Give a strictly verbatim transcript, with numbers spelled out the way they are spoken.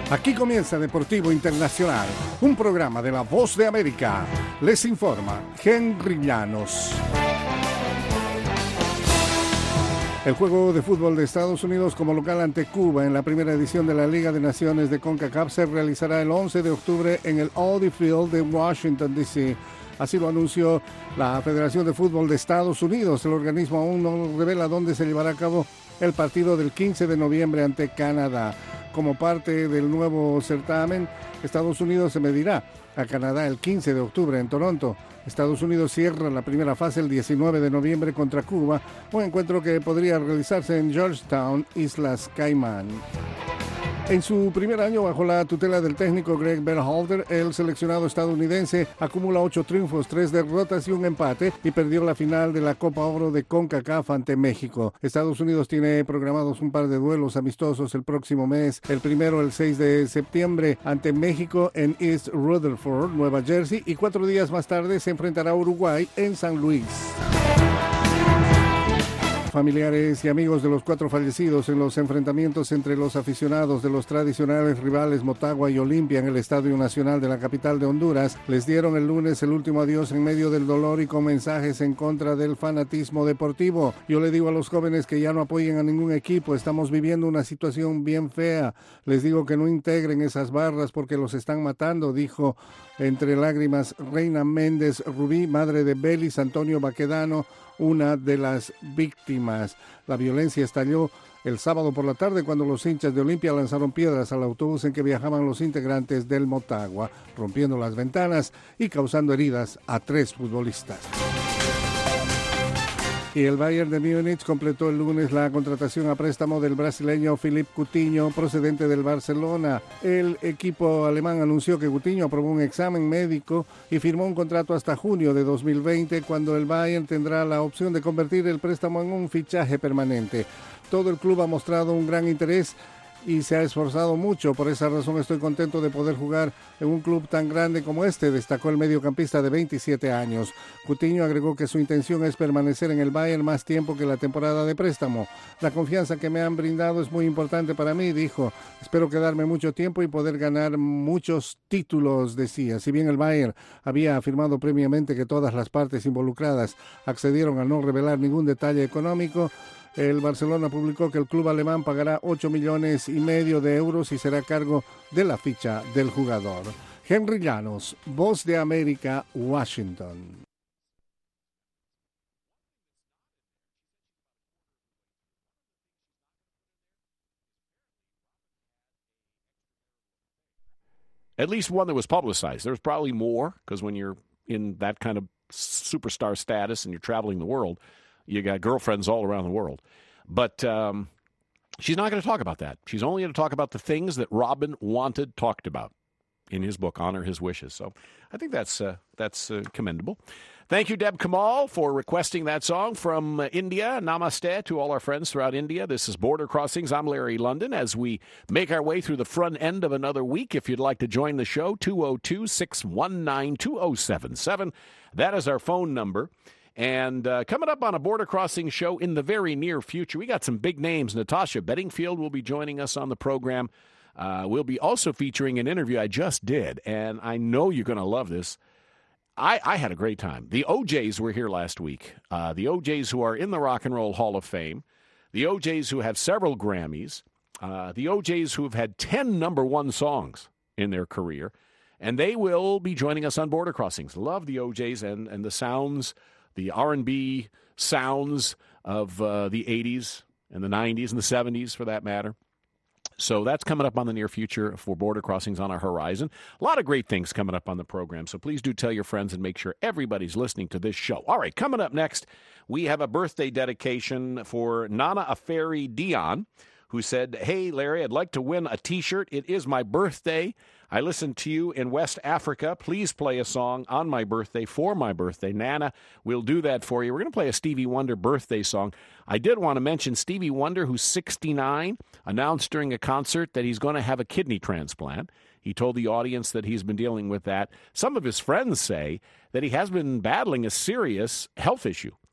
Aquí comienza Deportivo Internacional, un programa de La Voz de América. Les informa Henry Llanos. El juego de fútbol de Estados Unidos como local ante Cuba en la primera edición de la Liga de Naciones de CONCACAF se realizará el once de octubre en el Audi Field de Washington, D C Así lo anunció la Federación de Fútbol de Estados Unidos. El organismo aún no revela dónde se llevará a cabo el partido del quince de noviembre ante Canadá. Como parte del nuevo certamen, Estados Unidos se medirá a Canadá el quince de octubre en Toronto. Estados Unidos cierra la primera fase el diecinueve de noviembre contra Cuba, un encuentro que podría realizarse en Georgetown, Islas Caimán. En su primer año bajo la tutela del técnico Greg Berhalter, el seleccionado estadounidense acumula ocho triunfos, tres derrotas y un empate y perdió la final de la Copa Oro de CONCACAF ante México. Estados Unidos tiene programados un par de duelos amistosos el próximo mes. El primero el seis de septiembre ante México en East Rutherford, Nueva Jersey, y cuatro días más tarde se enfrentará a Uruguay en San Luis. Familiares y amigos de los cuatro fallecidos en los enfrentamientos entre los aficionados de los tradicionales rivales Motagua y Olimpia en el Estadio Nacional de la capital de Honduras les dieron el lunes el último adiós en medio del dolor y con mensajes en contra del fanatismo deportivo. Yo le digo a los jóvenes que ya no apoyen a ningún equipo, estamos viviendo una situación bien fea. Les digo que no integren esas barras porque los están matando, dijo entre lágrimas Reina Méndez Rubí, madre de Belis Antonio Baquedano, una de las víctimas. La violencia estalló el sábado por la tarde cuando los hinchas de Olimpia lanzaron piedras al autobús en que viajaban los integrantes del Motagua, rompiendo las ventanas y causando heridas a tres futbolistas. Y el Bayern de Múnich completó el lunes la contratación a préstamo del brasileño Philippe Coutinho, procedente del Barcelona. El equipo alemán anunció que Coutinho aprobó un examen médico y firmó un contrato hasta junio de dos mil veinte, cuando el Bayern tendrá la opción de convertir el préstamo en un fichaje permanente. Todo el club ha mostrado un gran interés y se ha esforzado mucho. Por esa razón estoy contento de poder jugar en un club tan grande como este, destacó el mediocampista de veintisiete años. Coutinho agregó que su intención es permanecer en el Bayern más tiempo que la temporada de préstamo. La confianza que me han brindado es muy importante para mí, dijo. Espero quedarme mucho tiempo y poder ganar muchos títulos, decía. Si bien el Bayern había afirmado previamente que todas las partes involucradas accedieron a no revelar ningún detalle económico, el Barcelona publicó que el club alemán pagará ocho millones y medio de euros y será a cargo de la ficha del jugador. Henry Llanos, Voz de América, Washington. At least one that was publicized. There's probably more, because when you're in that kind of superstar status and you're traveling the world, you got girlfriends all around the world. But um, she's not going to talk about that. She's only going to talk about the things that Robin wanted talked about in his book, Honor His Wishes. So I think that's uh, that's uh, commendable. Thank you, Deb Kamal, for requesting that song from uh, India. Namaste to all our friends throughout India. This is Border Crossings. I'm Larry London. As we make our way through the front end of another week, if you'd like to join the show, two oh two, six one nine, two oh seven seven. That is our phone number. And uh, coming up on a Border Crossing show in the very near future, we got some big names. Natasha Bedingfield will be joining us on the program. Uh, we'll be also featuring an interview I just did, and I know you're going to love this. I, I had a great time. The O Js were here last week. Uh, the O Js who are in the Rock and Roll Hall of Fame. The O Js who have several Grammys. Uh, the O Js who have had ten number one songs in their career. And they will be joining us on Border Crossings. Love the O Js and, and the sounds, the R and B sounds of uh, the eighties and the nineties and the seventies, for that matter. So that's coming up on the near future for Border Crossings on our horizon. A lot of great things coming up on the program, so please do tell your friends and make sure everybody's listening to this show. All right, coming up next, we have a birthday dedication for Nana Aferi Dion, who said, "Hey, Larry, I'd like to win a T-shirt. It is my birthday. I listened to you in West Africa. Please play a song on my birthday for my birthday. Nana, we'll do that for you. We're going to play a Stevie Wonder birthday song. I did want to mention Stevie Wonder, who's sixty-nine, announced during a concert that he's going to have a kidney transplant. He told the audience that he's been dealing with that. Some of his friends say that he has been battling a serious health issue.